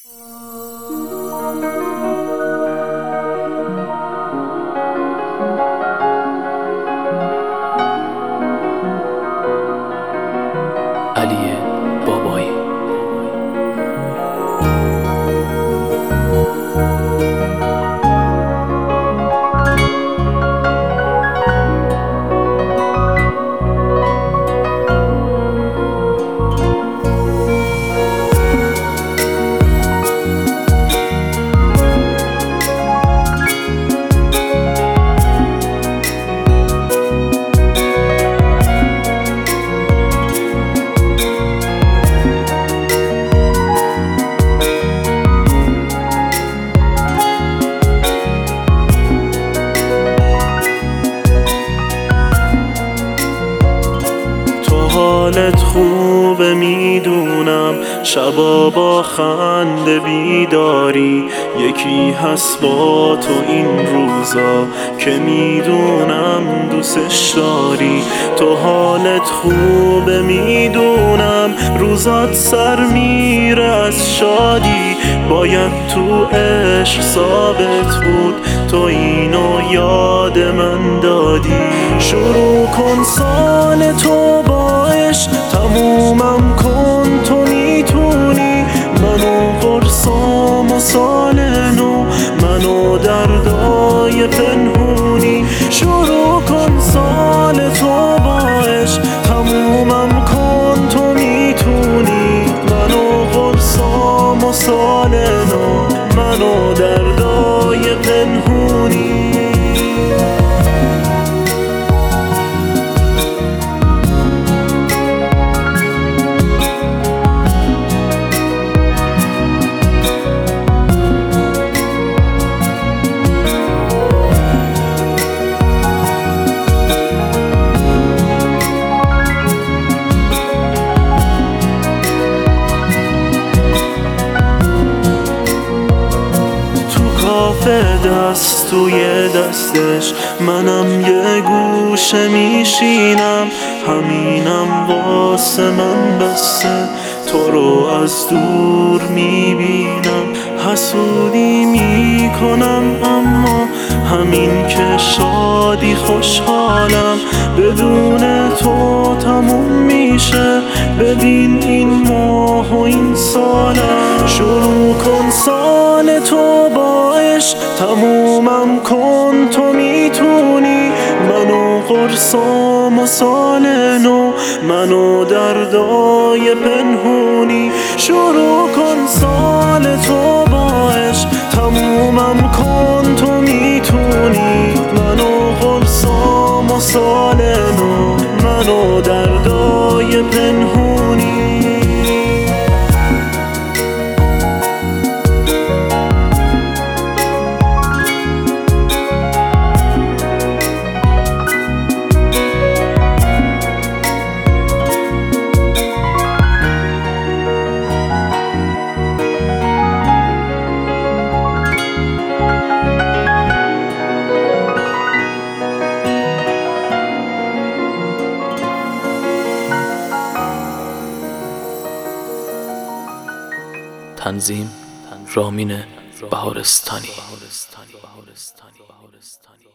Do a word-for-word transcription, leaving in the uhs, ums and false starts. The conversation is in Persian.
علی بابایی. حالت خوبه میدونم، شبا با خنده بیداری. یکی هست با تو این روزا که میدونم دوستش داری. تو حالت خوبه میدونم، روزات سر میره از شادی. باید تو عشق ثابت بود، تو اینو یاد من دادی. شروع کن سال تو با عشق، تمومم کن تو میتونی. منو قرصام و سال نو، منو دردای پنهونی. شروع کن سال تو با عشق، تمومم کن تو میتونی. منو قرصام و سال نو، منو دردای پنهونی. دست توی دستش، منم یه گوشه میشینم. همینم واسه من بسته، تو رو از دور میبینم. حسودی میکنم اما همین که شادی خوشحالم. بدون تو تموم میشه، ببین این ماه و این سالم. شروع کن سال تو با عشق، تمومم کن تو میتونی. منو قرصام و سال نو، منو دردای پنهونی. شروع کن سال تو با عشق، تمومم کن تو میتونی. منو قرصام و سال نو، منو دردای پنهونی. تنظیم رامین بهارستانی.